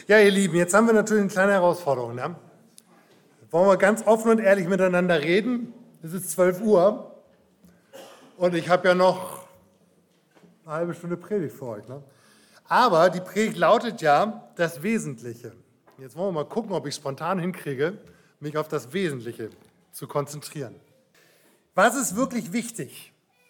Ja, ihr Lieben, jetzt haben wir natürlich eine kleine Herausforderung. Ne? Wollen wir ganz offen und ehrlich miteinander reden? Es ist 12 Uhr und ich habe ja noch eine halbe Stunde Predigt für euch. Ne? Aber die Predigt lautet ja das Wesentliche. Jetzt wollen wir mal gucken, ob ich spontan hinkriege, mich auf das Wesentliche zu konzentrieren. Was ist wirklich wichtig?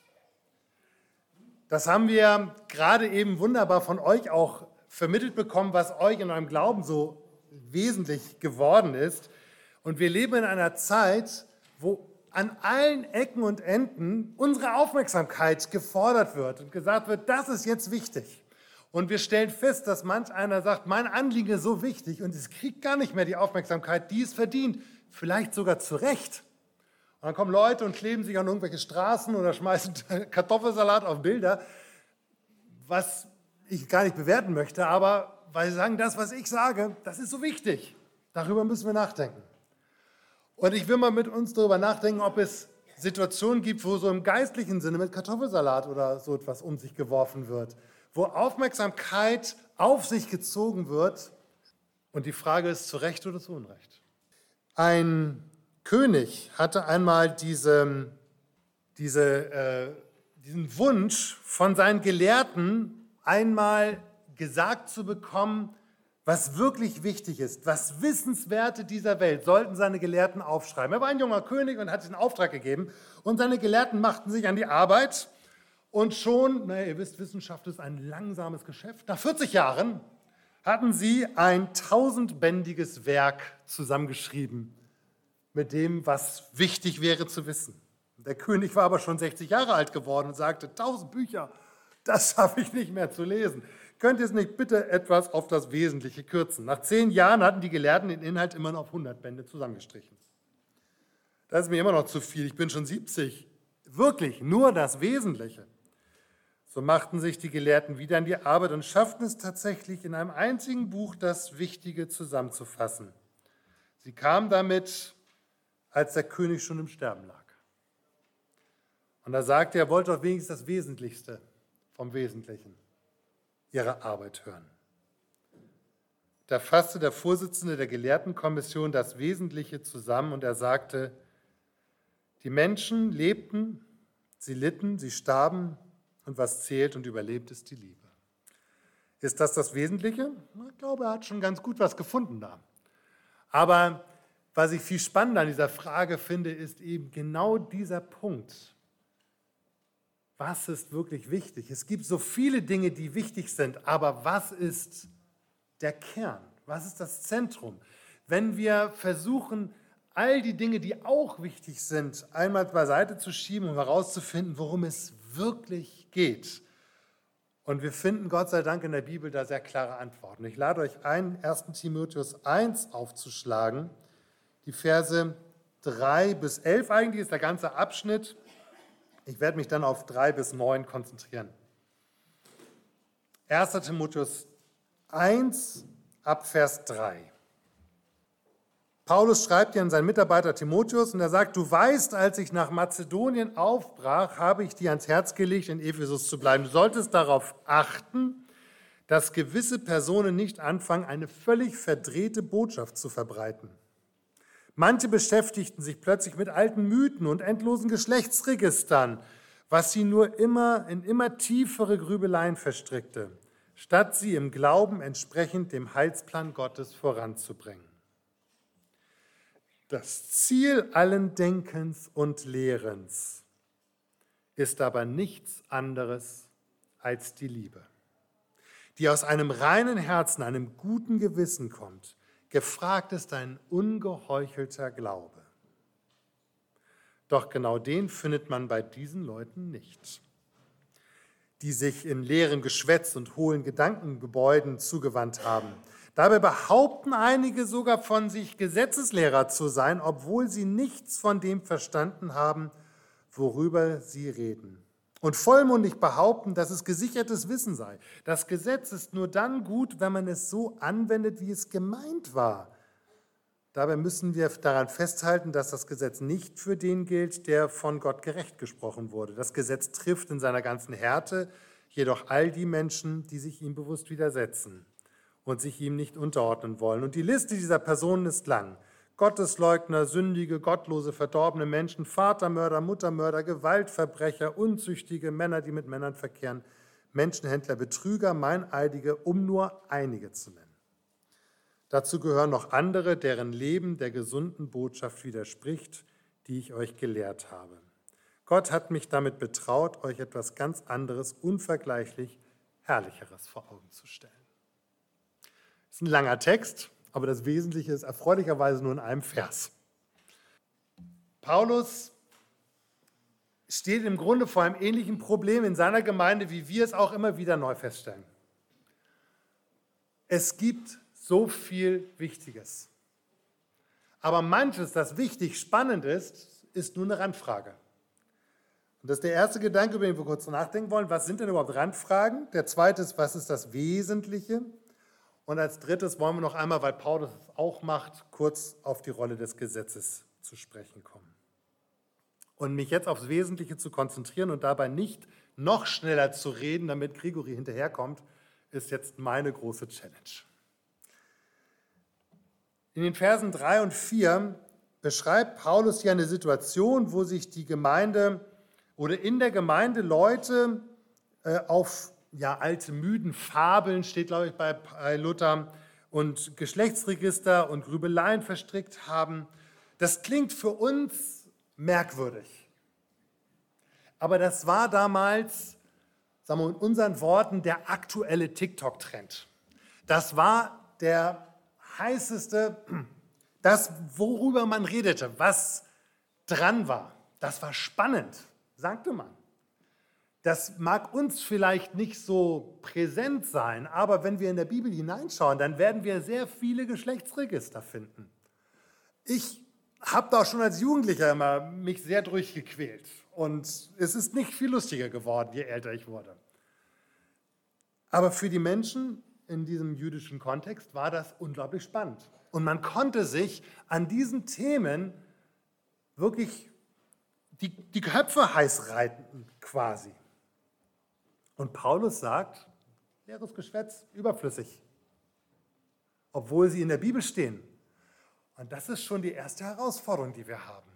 Das haben wir gerade eben wunderbar von euch auch vermittelt bekommen, was euch in eurem Glauben so wesentlich geworden ist. Und wir leben in einer Zeit, wo an allen Ecken und Enden unsere Aufmerksamkeit gefordert wird und gesagt wird, das ist jetzt wichtig. Und wir stellen fest, dass manch einer sagt, mein Anliegen ist so wichtig und es kriegt gar nicht mehr die Aufmerksamkeit, die es verdient, vielleicht sogar zu Recht. Und dann kommen Leute und kleben sich an irgendwelche Straßen oder schmeißen Kartoffelsalat auf Bilder, was ich gar nicht bewerten möchte, aber weil sie sagen, das, was ich sage, das ist so wichtig. Darüber müssen wir nachdenken. Und ich will mal mit uns darüber nachdenken, ob es Situationen gibt, wo so im geistlichen Sinne mit Kartoffelsalat oder so etwas um sich geworfen wird, wo Aufmerksamkeit auf sich gezogen wird. Und die Frage ist, zu Recht oder zu Unrecht? Ein König hatte einmal diesen Wunsch von seinen Gelehrten, einmal gesagt zu bekommen, was wirklich wichtig ist, was Wissenswerte dieser Welt, sollten seine Gelehrten aufschreiben. Er war ein junger König und hat den Auftrag gegeben und seine Gelehrten machten sich an die Arbeit und schon, ihr wisst, Wissenschaft ist ein langsames Geschäft, nach 40 Jahren hatten sie ein 1000-bändiges Werk zusammengeschrieben mit dem, was wichtig wäre zu wissen. Der König war aber schon 60 Jahre alt geworden und sagte, 1000 Bücher, das schaffe ich nicht mehr zu lesen. Könnt ihr es nicht bitte etwas auf das Wesentliche kürzen? Nach 10 Jahren hatten die Gelehrten den Inhalt immer noch auf 100 Bände zusammengestrichen. Das ist mir immer noch zu viel, ich bin schon 70. Wirklich, nur das Wesentliche. So machten sich die Gelehrten wieder an die Arbeit und schafften es tatsächlich, in einem einzigen Buch das Wichtige zusammenzufassen. Sie kamen damit, als der König schon im Sterben lag. Und da sagte er, wollte doch wenigstens das Wesentlichste vom Wesentlichen ihrer Arbeit hören. Da fasste der Vorsitzende der Gelehrtenkommission das Wesentliche zusammen und er sagte, die Menschen lebten, sie litten, sie starben und was zählt und überlebt ist die Liebe. Ist das Wesentliche? Ich glaube, er hat schon ganz gut was gefunden da. Aber was ich viel spannender an dieser Frage finde, ist eben genau dieser Punkt. Was ist wirklich wichtig? Es gibt so viele Dinge, die wichtig sind, aber was ist der Kern? Was ist das Zentrum? Wenn wir versuchen, all die Dinge, die auch wichtig sind, einmal beiseite zu schieben, um herauszufinden, worum es wirklich geht. Und wir finden Gott sei Dank in der Bibel da sehr klare Antworten. Ich lade euch ein, 1. Timotheus 1 aufzuschlagen. Die Verse 3 bis 11 eigentlich ist der ganze Abschnitt. Ich werde mich dann auf 3 bis 9 konzentrieren. 1. Timotheus 1 ab Vers 3. Paulus schreibt hier an seinen Mitarbeiter Timotheus und er sagt, du weißt, als ich nach Mazedonien aufbrach, habe ich dir ans Herz gelegt, in Ephesus zu bleiben. Du solltest darauf achten, dass gewisse Personen nicht anfangen, eine völlig verdrehte Botschaft zu verbreiten. Manche beschäftigten sich plötzlich mit alten Mythen und endlosen Geschlechtsregistern, was sie nur in immer tiefere Grübeleien verstrickte, statt sie im Glauben entsprechend dem Heilsplan Gottes voranzubringen. Das Ziel allen Denkens und Lehrens ist aber nichts anderes als die Liebe, die aus einem reinen Herzen, einem guten Gewissen kommt. Gefragt ist ein ungeheuchelter Glaube. Doch genau den findet man bei diesen Leuten nicht, die sich in leerem Geschwätz und hohlen Gedankengebäuden zugewandt haben. Dabei behaupten einige sogar von sich Gesetzeslehrer zu sein, obwohl sie nichts von dem verstanden haben, worüber sie reden. Und vollmundig behaupten, dass es gesichertes Wissen sei. Das Gesetz ist nur dann gut, wenn man es so anwendet, wie es gemeint war. Dabei müssen wir daran festhalten, dass das Gesetz nicht für den gilt, der von Gott gerecht gesprochen wurde. Das Gesetz trifft in seiner ganzen Härte jedoch all die Menschen, die sich ihm bewusst widersetzen. und sich ihm nicht unterordnen wollen. Und die Liste dieser Personen ist lang. Gottesleugner, sündige, gottlose, verdorbene Menschen, Vatermörder, Muttermörder, Gewaltverbrecher, unzüchtige Männer, die mit Männern verkehren, Menschenhändler, Betrüger, Meineidige, um nur einige zu nennen. Dazu gehören noch andere, deren Leben der gesunden Botschaft widerspricht, die ich euch gelehrt habe. Gott hat mich damit betraut, euch etwas ganz anderes, unvergleichlich Herrlicheres vor Augen zu stellen. Das ist ein langer Text, aber das Wesentliche ist erfreulicherweise nur in einem Vers. Paulus steht im Grunde vor einem ähnlichen Problem in seiner Gemeinde, wie wir es auch immer wieder neu feststellen. Es gibt so viel Wichtiges. Aber manches, das wichtig, spannend ist, ist nur eine Randfrage. Und das ist der erste Gedanke, über den wir kurz nachdenken wollen. Was sind denn überhaupt Randfragen? Der zweite ist, was ist das Wesentliche? Und als drittes wollen wir noch einmal, weil Paulus es auch macht, kurz auf die Rolle des Gesetzes zu sprechen kommen. Und mich jetzt aufs Wesentliche zu konzentrieren und dabei nicht noch schneller zu reden, damit Grigori hinterherkommt, ist jetzt meine große Challenge. In den Versen 3 und 4 beschreibt Paulus hier eine Situation, wo sich die Gemeinde oder in der Gemeinde Leute auf alte Mythen, Fabeln, steht glaube ich bei Luther, und Geschlechtsregister und Grübeleien verstrickt haben. Das klingt für uns merkwürdig. Aber das war damals, sagen wir in unseren Worten, der aktuelle TikTok-Trend. Das war der heißeste, das, worüber man redete, was dran war. Das war spannend, sagte man. Das mag uns vielleicht nicht so präsent sein, aber wenn wir in der Bibel hineinschauen, dann werden wir sehr viele Geschlechtsregister finden. Ich habe da schon als Jugendlicher immer mich sehr durchgequält und es ist nicht viel lustiger geworden, je älter ich wurde. Aber für die Menschen in diesem jüdischen Kontext war das unglaublich spannend. Und man konnte sich an diesen Themen wirklich die Köpfe heiß reiten quasi. Und Paulus sagt, leeres Geschwätz, überflüssig, obwohl sie in der Bibel stehen. Und das ist schon die erste Herausforderung, die wir haben.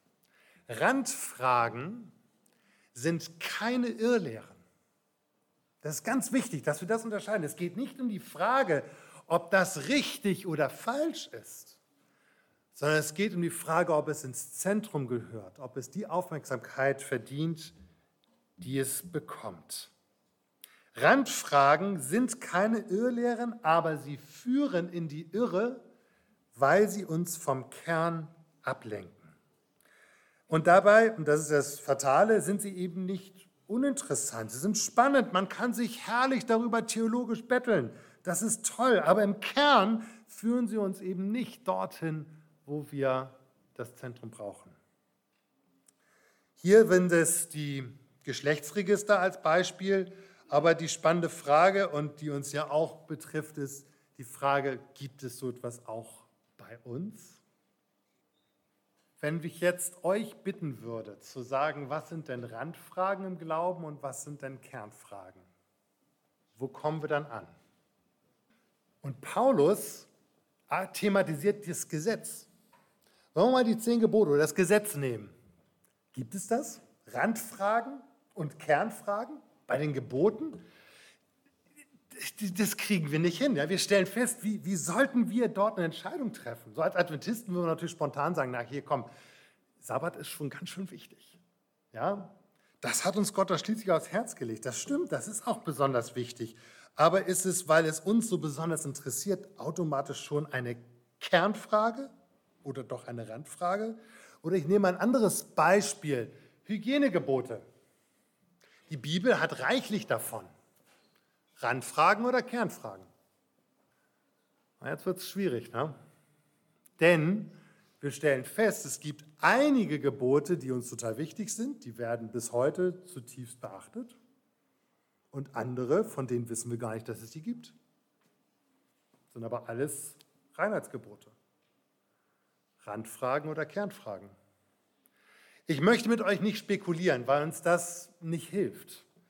Randfragen sind keine Irrlehren. Das ist ganz wichtig, dass wir das unterscheiden. Es geht nicht um die Frage, ob das richtig oder falsch ist, sondern es geht um die Frage, ob es ins Zentrum gehört, ob es die Aufmerksamkeit verdient, die es bekommt. Randfragen sind keine Irrlehren, aber sie führen in die Irre, weil sie uns vom Kern ablenken. Und dabei, und das ist das Fatale, sind sie eben nicht uninteressant. Sie sind spannend, man kann sich herrlich darüber theologisch betteln. Das ist toll, aber im Kern führen sie uns eben nicht dorthin, wo wir das Zentrum brauchen. Hier sind es die Geschlechtsregister als Beispiel, aber die spannende Frage, und die uns ja auch betrifft, ist die Frage, gibt es so etwas auch bei uns? Wenn ich jetzt euch bitten würde, zu sagen, was sind denn Randfragen im Glauben und was sind denn Kernfragen? Wo kommen wir dann an? Und Paulus thematisiert das Gesetz. Wollen wir mal die 10 Gebote oder das Gesetz nehmen? Gibt es das? Randfragen und Kernfragen bei den Geboten? Das kriegen wir nicht hin. Ja? Wir stellen fest, wie sollten wir dort eine Entscheidung treffen? So als Adventisten würden wir natürlich spontan sagen, na hier komm, Sabbat ist schon ganz schön wichtig. Ja? Das hat uns Gott doch schließlich aufs Herz gelegt. Das stimmt, das ist auch besonders wichtig. Aber ist es, weil es uns so besonders interessiert, automatisch schon eine Kernfrage oder doch eine Randfrage? Oder ich nehme ein anderes Beispiel, Hygienegebote. Die Bibel hat reichlich davon. Randfragen oder Kernfragen? Na, jetzt wird es schwierig, ne? Denn wir stellen fest, es gibt einige Gebote, die uns total wichtig sind, die werden bis heute zutiefst beachtet. Und andere, von denen wissen wir gar nicht, dass es die gibt. Das sind aber alles Reinheitsgebote. Randfragen oder Kernfragen. Ich möchte mit euch nicht spekulieren, weil uns das nicht hilft.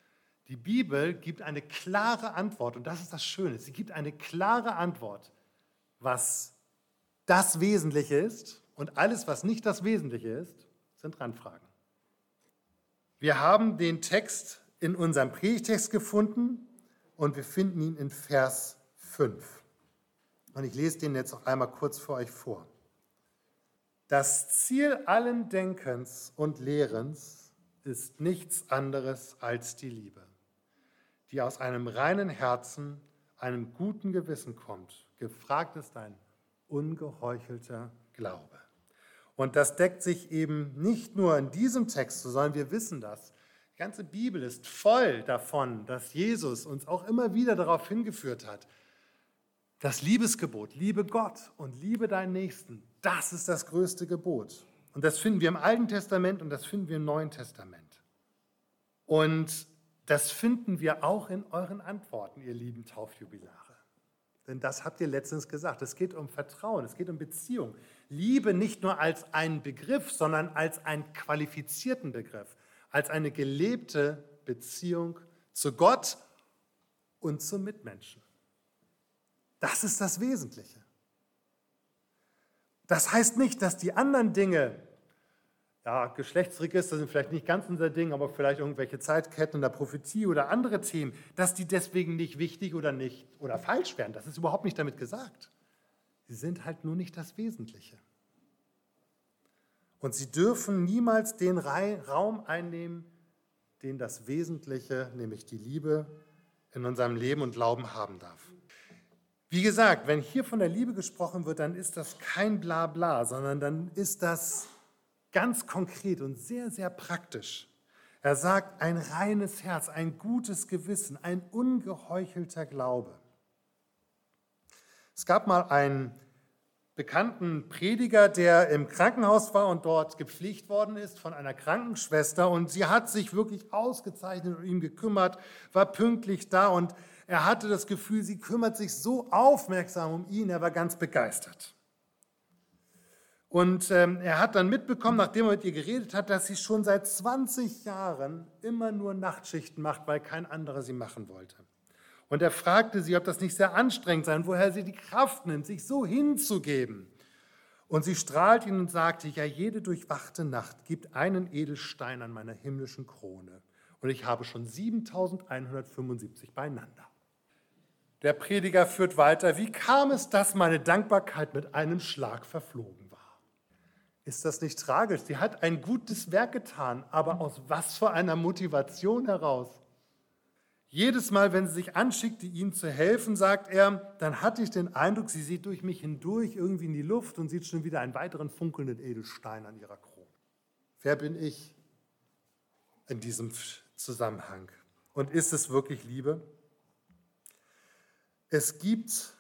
Die Bibel gibt eine klare Antwort und das ist das Schöne. Sie gibt eine klare Antwort, was das Wesentliche ist und alles, was nicht das Wesentliche ist, sind Randfragen. Wir haben den Text in unserem Predigtext gefunden und wir finden ihn in Vers 5. Und ich lese den jetzt noch einmal kurz für euch vor. Das Ziel allen Denkens und Lehrens ist nichts anderes als die Liebe, die aus einem reinen Herzen, einem guten Gewissen kommt. Gefragt ist ein ungeheuchelter Glaube. Und das deckt sich eben nicht nur in diesem Text, sondern wir wissen das. Die ganze Bibel ist voll davon, dass Jesus uns auch immer wieder darauf hingeführt hat, das Liebesgebot, liebe Gott und liebe deinen Nächsten, das ist das größte Gebot. Und das finden wir im Alten Testament und das finden wir im Neuen Testament. Und das finden wir auch in euren Antworten, ihr lieben Taufjubilare. Denn das habt ihr letztens gesagt. Es geht um Vertrauen, es geht um Beziehung. Liebe nicht nur als einen Begriff, sondern als einen qualifizierten Begriff, als eine gelebte Beziehung zu Gott und zum Mitmenschen. Das ist das Wesentliche. Das heißt nicht, dass die anderen Dinge, ja, Geschlechtsregister sind vielleicht nicht ganz unser Ding, aber vielleicht irgendwelche Zeitketten in der Prophetie oder andere Themen, dass die deswegen nicht wichtig oder nicht oder falsch wären. Das ist überhaupt nicht damit gesagt. Sie sind halt nur nicht das Wesentliche. Und sie dürfen niemals den Raum einnehmen, den das Wesentliche, nämlich die Liebe, in unserem Leben und Glauben haben darf. Wie gesagt, wenn hier von der Liebe gesprochen wird, dann ist das kein Blabla, sondern dann ist das ganz konkret und sehr, sehr praktisch. Er sagt, ein reines Herz, ein gutes Gewissen, ein ungeheuchelter Glaube. Es gab mal einen bekannten Prediger, der im Krankenhaus war und dort gepflegt worden ist von einer Krankenschwester. Und sie hat sich wirklich ausgezeichnet um ihn gekümmert, war pünktlich da und er hatte das Gefühl, sie kümmert sich so aufmerksam um ihn, er war ganz begeistert. Und er hat dann mitbekommen, nachdem er mit ihr geredet hat, dass sie schon seit 20 Jahren immer nur Nachtschichten macht, weil kein anderer sie machen wollte. Und er fragte sie, ob das nicht sehr anstrengend sei und woher sie die Kraft nimmt, sich so hinzugeben. Und sie strahlt ihn und sagte, ja, jede durchwachte Nacht gibt einen Edelstein an meiner himmlischen Krone. Und ich habe schon 7175 beieinander. Der Prediger führt weiter, wie kam es, dass meine Dankbarkeit mit einem Schlag verflogen war? Ist das nicht tragisch? Sie hat ein gutes Werk getan, aber aus was für einer Motivation heraus? Jedes Mal, wenn sie sich anschickte, ihnen zu helfen, sagt er, dann hatte ich den Eindruck, sie sieht durch mich hindurch irgendwie in die Luft und sieht schon wieder einen weiteren funkelnden Edelstein an ihrer Krone. Wer bin ich in diesem Zusammenhang? Und ist es wirklich Liebe? Es gibt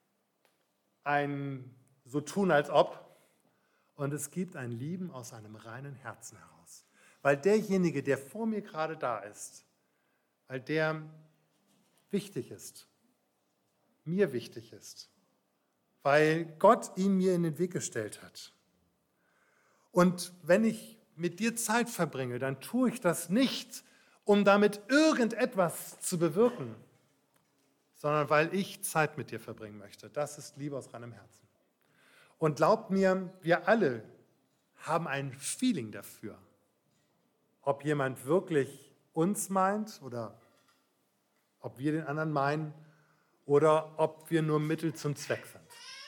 ein so tun als ob und es gibt ein Lieben aus einem reinen Herzen heraus. Weil derjenige, der vor mir gerade da ist, weil der wichtig ist, mir wichtig ist, weil Gott ihn mir in den Weg gestellt hat. Und wenn ich mit dir Zeit verbringe, dann tue ich das nicht, um damit irgendetwas zu bewirken, sondern weil ich Zeit mit dir verbringen möchte. Das ist Liebe aus reinem Herzen. Und glaubt mir, wir alle haben ein Feeling dafür, ob jemand wirklich uns meint oder ob wir den anderen meinen oder ob wir nur Mittel zum Zweck sind.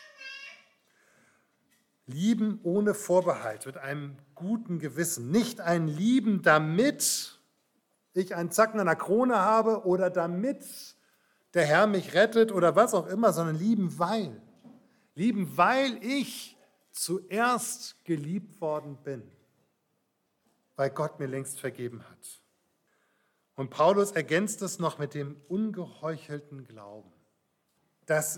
Lieben ohne Vorbehalt, mit einem guten Gewissen. Nicht ein Lieben, damit ich einen Zacken an der Krone habe oder damit der Herr mich rettet oder was auch immer, sondern lieben, weil. Lieben, weil ich zuerst geliebt worden bin, weil Gott mir längst vergeben hat. Und Paulus ergänzt es noch mit dem ungeheuchelten Glauben. Das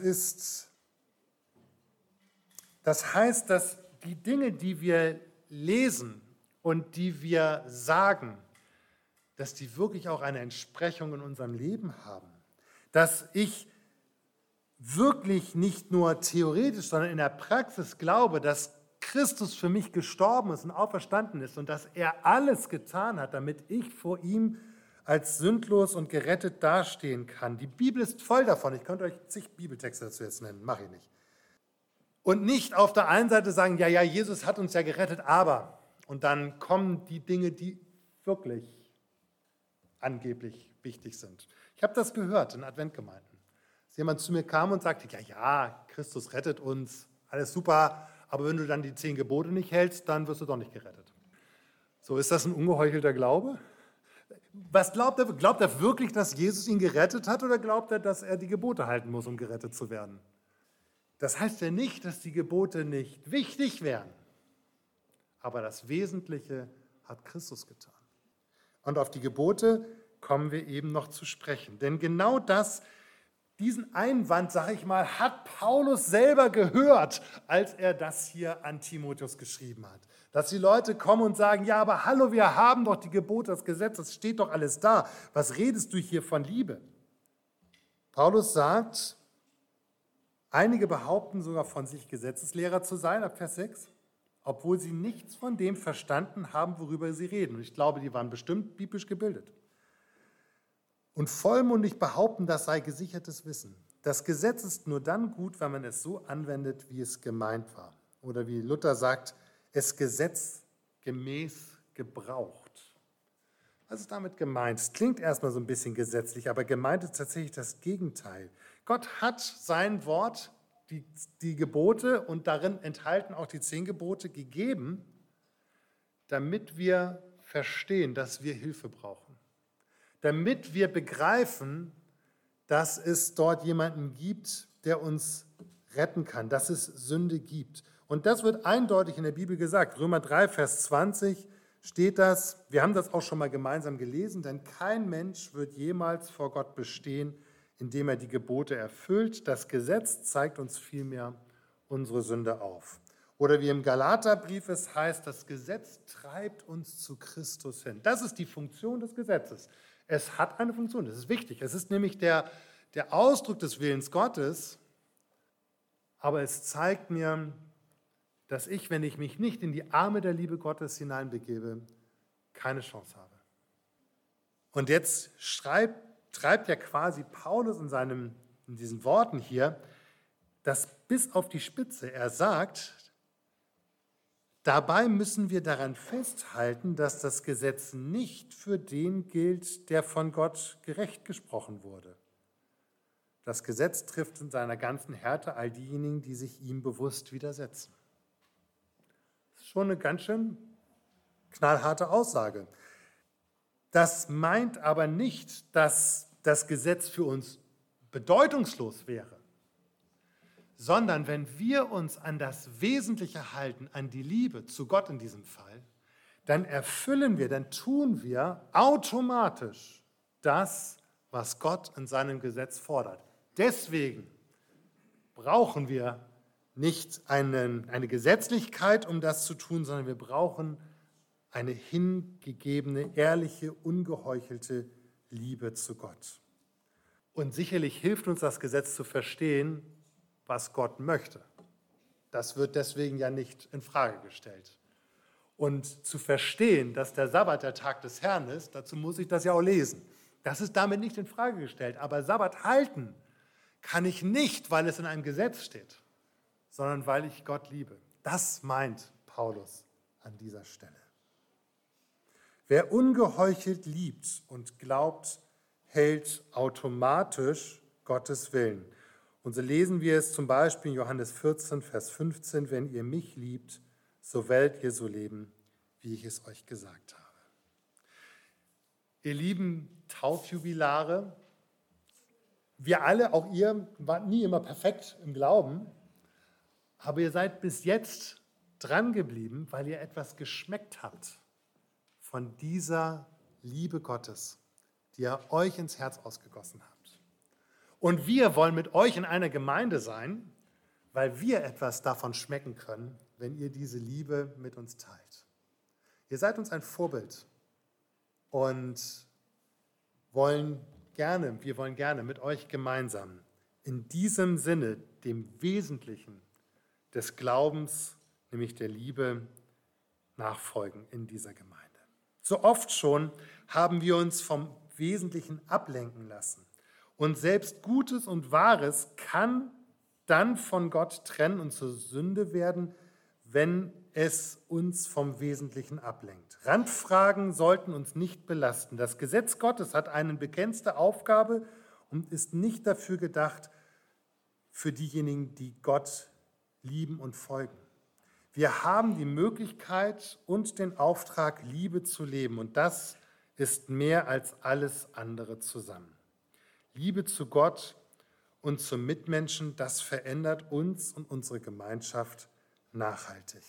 heißt, dass die Dinge, die wir lesen und die wir sagen, dass die wirklich auch eine Entsprechung in unserem Leben haben. Dass ich wirklich nicht nur theoretisch, sondern in der Praxis glaube, dass Christus für mich gestorben ist und auferstanden ist und dass er alles getan hat, damit ich vor ihm als sündlos und gerettet dastehen kann. Die Bibel ist voll davon. Ich könnte euch zig Bibeltexte dazu jetzt nennen, mache ich nicht. Und nicht auf der einen Seite sagen, ja, Jesus hat uns ja gerettet, aber. Und dann kommen die Dinge, die wirklich angeblich wichtig sind. Ich habe das gehört in Adventgemeinden. Dass jemand zu mir kam und sagte, ja, Christus rettet uns, alles super, aber wenn du dann die 10 Gebote nicht hältst, dann wirst du doch nicht gerettet. So, ist das ein ungeheuchelter Glaube? Was glaubt er? Glaubt er wirklich, dass Jesus ihn gerettet hat oder glaubt er, dass er die Gebote halten muss, um gerettet zu werden? Das heißt ja nicht, dass die Gebote nicht wichtig wären, aber das Wesentliche hat Christus getan. Und auf die Gebote kommen wir eben noch zu sprechen. Denn genau diesen Einwand, sage ich mal, hat Paulus selber gehört, als er das hier an Timotheus geschrieben hat. Dass die Leute kommen und sagen, ja, aber hallo, wir haben doch die Gebote, das Gesetz, das steht doch alles da. Was redest du hier von Liebe? Paulus sagt, einige behaupten sogar von sich, Gesetzeslehrer zu sein, ab Vers 6, obwohl sie nichts von dem verstanden haben, worüber sie reden. Und ich glaube, die waren bestimmt biblisch gebildet. Und vollmundig behaupten, das sei gesichertes Wissen. Das Gesetz ist nur dann gut, wenn man es so anwendet, wie es gemeint war. Oder wie Luther sagt, es gesetzgemäß gebraucht. Was ist damit gemeint? Es klingt erstmal so ein bisschen gesetzlich, aber gemeint ist tatsächlich das Gegenteil. Gott hat sein Wort, die Gebote und darin enthalten auch die 10 Gebote gegeben, damit wir verstehen, dass wir Hilfe brauchen. Damit wir begreifen, dass es dort jemanden gibt, der uns retten kann, dass es Sünde gibt. Und das wird eindeutig in der Bibel gesagt. Römer 3, Vers 20 steht das, wir haben das auch schon mal gemeinsam gelesen, denn kein Mensch wird jemals vor Gott bestehen, indem er die Gebote erfüllt. Das Gesetz zeigt uns vielmehr unsere Sünde auf. Oder wie im Galaterbrief es heißt, das Gesetz treibt uns zu Christus hin. Das ist die Funktion des Gesetzes. Es hat eine Funktion, das ist wichtig. Es ist nämlich der Ausdruck des Willens Gottes, aber es zeigt mir, dass ich, wenn ich mich nicht in die Arme der Liebe Gottes hineinbegebe, keine Chance habe. Und jetzt treibt ja quasi Paulus in diesen Worten hier das bis auf die Spitze. Er sagt, dabei müssen wir daran festhalten, dass das Gesetz nicht für den gilt, der von Gott gerecht gesprochen wurde. Das Gesetz trifft in seiner ganzen Härte all diejenigen, die sich ihm bewusst widersetzen. Das ist schon eine ganz schön knallharte Aussage. Das meint aber nicht, dass das Gesetz für uns bedeutungslos wäre, sondern wenn wir uns an das Wesentliche halten, an die Liebe zu Gott in diesem Fall, dann dann tun wir automatisch das, was Gott in seinem Gesetz fordert. Deswegen brauchen wir nicht eine Gesetzlichkeit, um das zu tun, sondern wir brauchen eine hingegebene, ehrliche, ungeheuchelte Liebe zu Gott. Und sicherlich hilft uns das Gesetz zu verstehen, was Gott möchte. Das wird deswegen ja nicht in Frage gestellt. Und zu verstehen, dass der Sabbat der Tag des Herrn ist, dazu muss ich das ja auch lesen. Das ist damit nicht in Frage gestellt. Aber Sabbat halten kann ich nicht, weil es in einem Gesetz steht, sondern weil ich Gott liebe. Das meint Paulus an dieser Stelle. Wer ungeheuchelt liebt und glaubt, hält automatisch Gottes Willen. Und so lesen wir es zum Beispiel in Johannes 14, Vers 15, wenn ihr mich liebt, so werdet ihr so leben, wie ich es euch gesagt habe. Ihr lieben Taufjubilare, wir alle, auch ihr, wart nie immer perfekt im Glauben, aber ihr seid bis jetzt dran geblieben, weil ihr etwas geschmeckt habt von dieser Liebe Gottes, die er euch ins Herz ausgegossen hat. Und wir wollen mit euch in einer Gemeinde sein, weil wir etwas davon schmecken können, wenn ihr diese Liebe mit uns teilt. Ihr seid uns ein Vorbild und wir wollen gerne mit euch gemeinsam in diesem Sinne, dem Wesentlichen des Glaubens, nämlich der Liebe, nachfolgen in dieser Gemeinde. So oft schon haben wir uns vom Wesentlichen ablenken lassen. Und selbst Gutes und Wahres kann dann von Gott trennen und zur Sünde werden, wenn es uns vom Wesentlichen ablenkt. Randfragen sollten uns nicht belasten. Das Gesetz Gottes hat eine begrenzte Aufgabe und ist nicht dafür gedacht, für diejenigen, die Gott lieben und folgen. Wir haben die Möglichkeit und den Auftrag, Liebe zu leben. Und das ist mehr als alles andere zusammen. Liebe zu Gott und zum Mitmenschen, das verändert uns und unsere Gemeinschaft nachhaltig.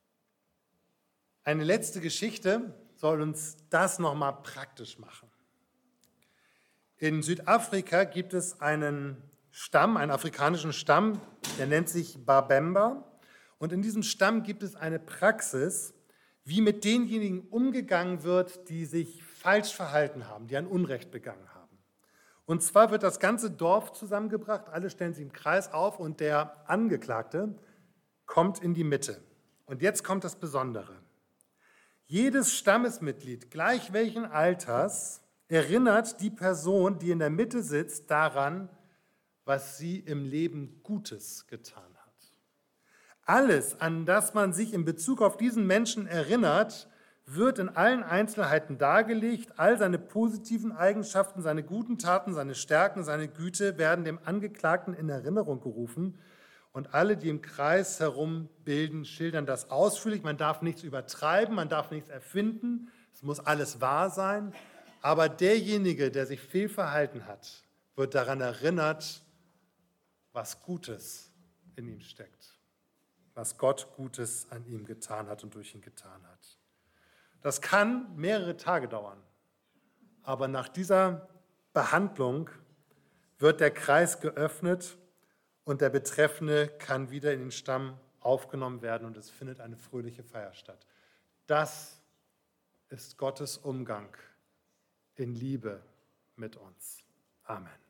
Eine letzte Geschichte soll uns das nochmal praktisch machen. In Südafrika gibt es einen Stamm, einen afrikanischen Stamm, der nennt sich Babemba. Und in diesem Stamm gibt es eine Praxis, wie mit denjenigen umgegangen wird, die sich falsch verhalten haben, die ein Unrecht begangen haben. Und zwar wird das ganze Dorf zusammengebracht, alle stellen sich im Kreis auf und der Angeklagte kommt in die Mitte. Und jetzt kommt das Besondere. Jedes Stammesmitglied, gleich welchen Alters, erinnert die Person, die in der Mitte sitzt, daran, was sie im Leben Gutes getan hat. Alles, an das man sich in Bezug auf diesen Menschen erinnert, wird in allen Einzelheiten dargelegt. All seine positiven Eigenschaften, seine guten Taten, seine Stärken, seine Güte werden dem Angeklagten in Erinnerung gerufen. Und alle, die im Kreis herum bilden, schildern das ausführlich. Man darf nichts übertreiben, man darf nichts erfinden. Es muss alles wahr sein. Aber derjenige, der sich fehlverhalten hat, wird daran erinnert, was Gutes in ihm steckt, was Gott Gutes an ihm getan hat und durch ihn getan hat. Das kann mehrere Tage dauern, aber nach dieser Behandlung wird der Kreis geöffnet und der Betreffende kann wieder in den Stamm aufgenommen werden und es findet eine fröhliche Feier statt. Das ist Gottes Umgang in Liebe mit uns. Amen.